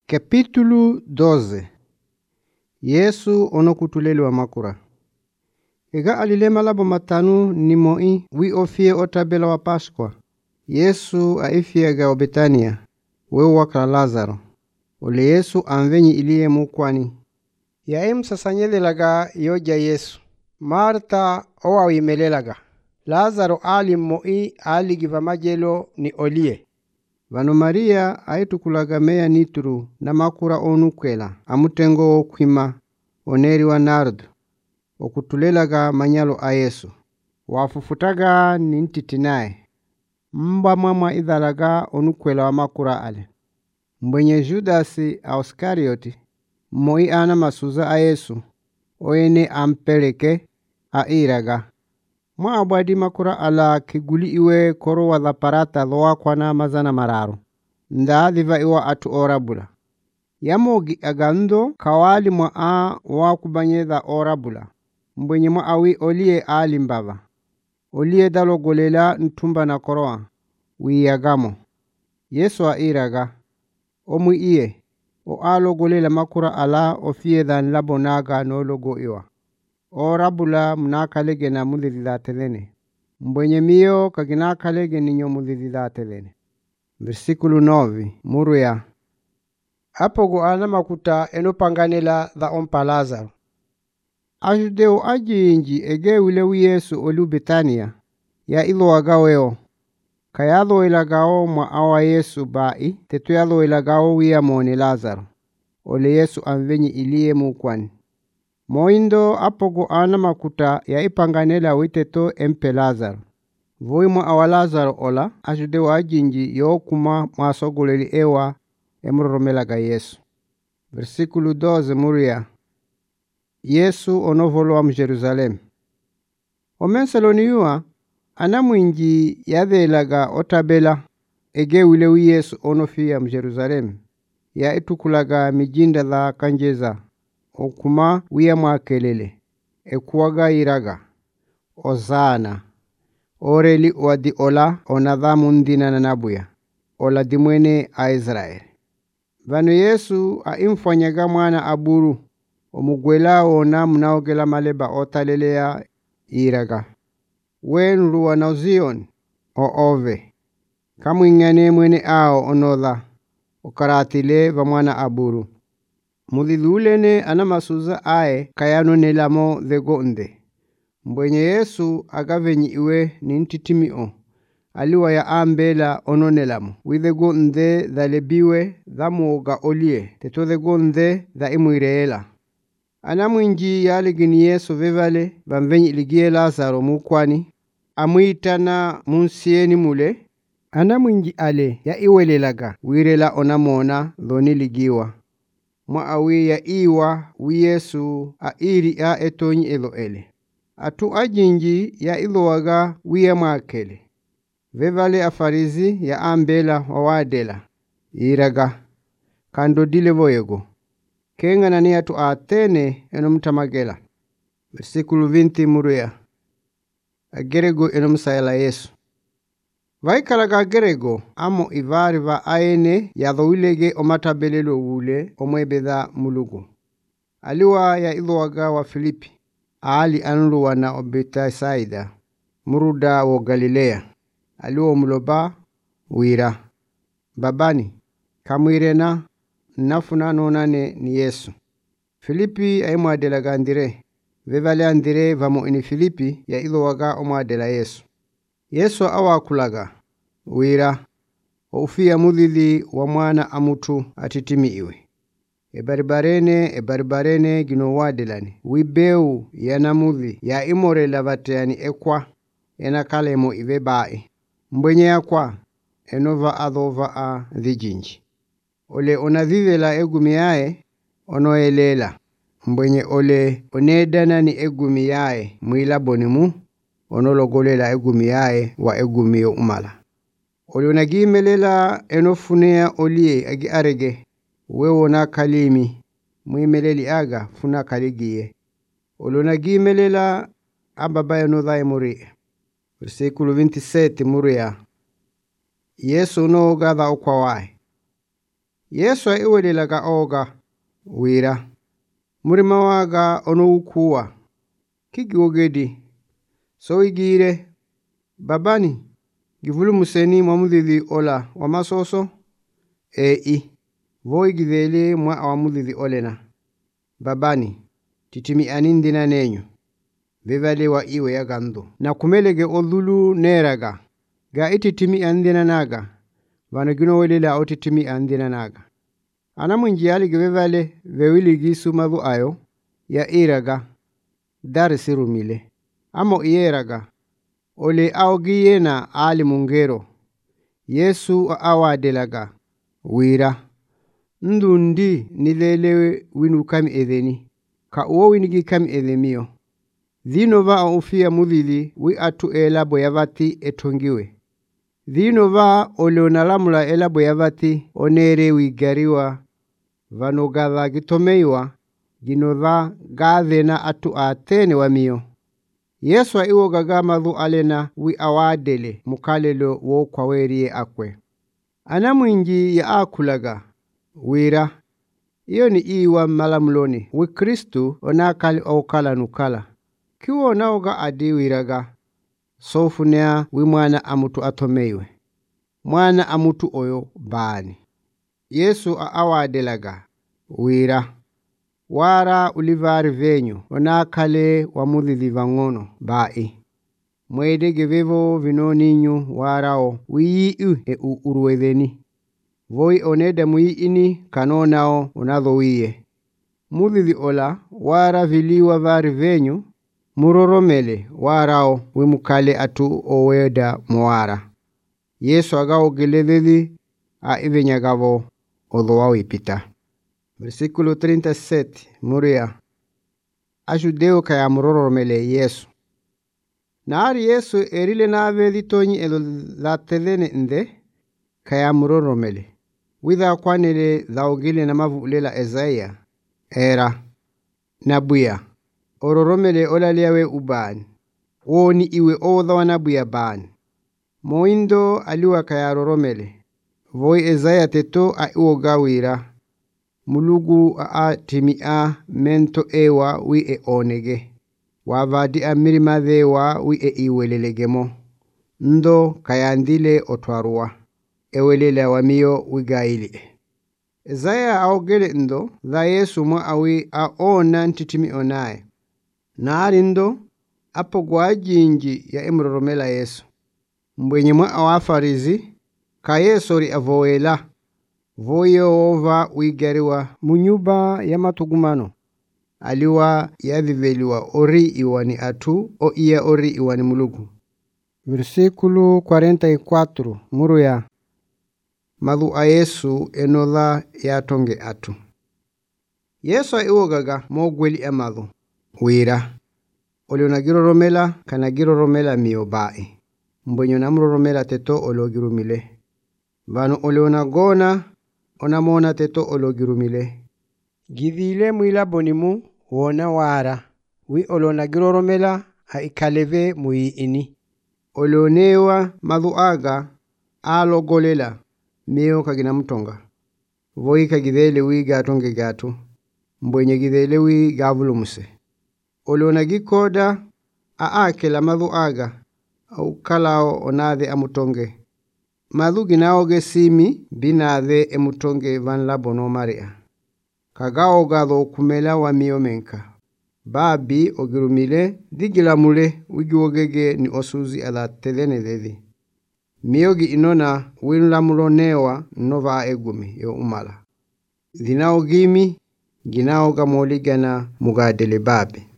Capítulo 12. Yesu onokutuleliwa makura. Ega alilema labo matanu ni moi wi ofie otabela wa Pascua. Yesu aifiega o Betania, weu wakala Lazaro. Ole Yesu anvenyi iliye mukwani. Yaim sasanyelelaga yoja Yesu. Marta owa imelelaga. Lazaro ali moi ali giva majelo ni olie. Vano Maria aitukulaga meya nituru na makura onukwela amutengo okwima oneri wa nardo okutulelaga manyalo a Yesu. Wafufutaga ni ntitinae. Mba mama idhalaga onukwela wa makura ale. Mbwenye Judasi a Iskarioti moi ana masuza a Yesu oene ampeleke a iraga. Abwadi makura ala kiguli iwe koro wa dhaparata loa kwa na mazana mararu. Nda dhiva iwa atu orabula. Yamogi agando kawali mwa wakubanyedha orabula. Mbwenye awi olie ali mbava. Olie dalo golela ntumba na koroa. Wiyagamo. Yesu a iraga. Omu iye. O alo golela makura ala ofie dhan labo naga no logo iwa. Orabula mnakalege na mudhidhatelene. Mbwenye miyo kaginakalege ninyo mudhidhatelene. Versikulo 9 Muruya. Hapo goana makuta enopanganela dha ompa Lazaro. Ajudeo ajinji ege ulewi Yesu olu Betania. Ya ilo agaweo. Kayalo ilagao mwa awa Yesu bai. Tetu yalo ilagao wia mone Lazaro. Ole Yesu anvenyi iliye mukwani. Moindo apogo ana makuta ya ipanganela witeto empe Lazaro. Voi mwa awa Lazaro ola ajude wajinji yokuma mwasogoleli ewa emuromelaga Yesu. Versikulo 12 Muria. Yesu onovolo wa Jerusalem. Omensaloniwa anamwinji yadhelaga otabela ege ulewi Yesu onofia Jerusalem. Ya itukulaga mijinda la kanjeza. Okuma wia mwakelele. Ekuwaga iraga. Ozana. Oreli wadi ola onadhamu ndina na nabuya. Ola dimwene a Israel. Vano Yesu aimfanyaga mwana aburu. Omugwela ona mnaogela maleba otalelea iraga. Wenruwa na Zion o ove. Kamu ingane mwene ao onodha. Okaratile va mwana aburu. Mulilulene anamasuza ae kayano nelamo dhegonde. Mbwenye Yesu agavenyi iwe ni ntitimio. Aliwa ya ambela ononelamo. Widhegonde dhalebiwe dhamuoga olie. Teto dhegonde dha imuireela. Anamwinji yaligini Yesu vevale vamvenyi iligie Lazaro mukwani. Amuitana munsieni mule. Anamwinji ale ya iwelelaga. Wirela onamona dhoni ligiwa. Mwa awi ya iwa wi Yesu a iri a etonyi elo ele. Atu ajinji ya ilowaga wiya mwakele. Vevale afarizi ya ambela wawadela. Iraga. Kando dile voyego. Kenga nani atu atene enomtamagela. Versikulo 20 Muruya. Agerego enomsayala Yesu. Vaikalaga agerego amo ivari va aene ya dhowilege omatabelelo wule omwebedha mulugu. Aliwa ya ilowaga wa Filipi. Ali anluwa na Obetasaida. Muruda wa Galilea. Aliwa muloba wira. Babani. Kamwirena nafuna nonane ni Yesu. Filipi aimwadelaga Andire. Vevale Andire vamo ini Filipi ya ilowaga omwadela Yesu. Yesu awakulaga. Wira. Ufia mudhili wa mwana amutu atitimi iwe. Ebaribarene gino wadelani. Wibeu yanamudhi ya imore lavateani ekwa. Ena kalemo iwe bae. Mbwenye ya kwa. Enova adhova a dhijinji. Ole onadhivela egumiae. Onoelela. Mbwenye ole onedana ni egumiae. Mwila bonimu. Onologolela egumiae wa egumio umala. Ole onagimelela enofunea olie agi arege. Wewo na kalimi. Mwimeleli aga funa kaligie. Olona gimelela ababaya no dhae muri. Versikulo 27 Muruya. Yesu no gadha okwawae. Yesu iwelelaga oga wira. Murima waga ono ukuwa. Kigiwogedi. So igire. Babani. Givulu museni mwamudhithi ola wamasoso. Voi gidhele mwa awamudhithi olena. Babani. Titimi anindina nenyu. Vevale wa iwe ya gandu. Na kumelege odhulu neraga. Ga ititimi andina naga. Vano gino welela o titimi andina naga. Anamunji alige vevale vewili gisu madhu ayo. Ya iraga. Dar sirumile. Amo iraga. Ole aogiye na ali mungero. Yesu awadelaga. Wira. Ndundi nilelewe winu kami edheni. Ka uo winigi kami edhemio. Dhino va ufia mudhili wi atu elabo yavati etongiwe. Dhino va oleonalamula elabo yavati onere wigariwa. Vano gadha gitomeiwa. Gino va gadhena atu atene wa mio. Yesu wa iwo gaga madhu alena wi awadele mukalelo wo kwa werie akwe. Anamuinji ya akulaga. Wira. Iyo ni iwa malamuloni. Wi Kristu onakali okala nukala. Kiwo naoga adi wiraga. Sofunea wi mwana amutu atomeiwe. Mwana amutu oyo bani. Yesu awadelaga. Wira. Wara ulivari venyu. Onakale wamudhithi vangono. Bai. Mwedege vevo vinoninyu warao. Wiyi uruwedheni. Voi oneda mui ini kanonao unadho wiye. Mudhithi ola wara viliwa vari venyu. Muroromele warao wimukale atu oweda mwara. Yesu agao giledhedi aivenyagavo odhoa ipita. Versículo 37. Muria. Ajudeo kaya muroromele Yesu. Naari Yesu erile naavedi tonyi elo latedhene nde kaya muroromele. Witha kwanele dhaugile na mavulela Ezaya. Era. Nabuya. Ororomele olaliawe ubani. Woni iwe odha wa nabuya bani. Moindo aliwa kaya roromele. Voi Ezaya teto aiwogawira. Mulugu timia mento ewa wi onege. Wavadi amirima dhewa wi iwelelegemo. Ndo kayandile otwarua. Ewelela wamio wigaili. Ezaya aogele ndo dha Yesu mwa awi aona ntitimi onaye. Naari ndo apo gwajinji ya imroromela Yesu. Mbwenye mwa awafarizi ka Yesu ri avoela. Voyo ova wigariwa munyuba ya matugumano. Aliwa yadhiveliwa ori iwani atu o iya ori iwani mulugu. Versículo 44. Muruya. Madhu a Yesu enodha ya tonge atu. Yesu iwogaga mogweli amadhu. Wira. Oleonagiro romela kanagiro romela miobai. Mbwenyo namro romela teto ologirumile. Vano oleonagona onamona teto ologirumile. Gidhile mwila bonimu wona wara. Wi oleonagiro romela haikaleve mui ini. Oleonewa madhu aga alogolela. Mio kagina mtonga. Voi kagidhele wi gatonge gatu. Mbwenye gidhele wi gavulumuse. Oleonagikoda aakela madhu aga. Au kalao onadhe amutonge. Madhu ginaoge simi binadhe emutonge van labono maria. Kagao gadho kumela wa mio menka. Babi ogirumile digilamule wigiwogege ni osuzi ala tedhene dhedhi. Miyogi inona winlamulonewa nova egumi yo umala. Dhinao gimi ginao gamoligana mugadele babi.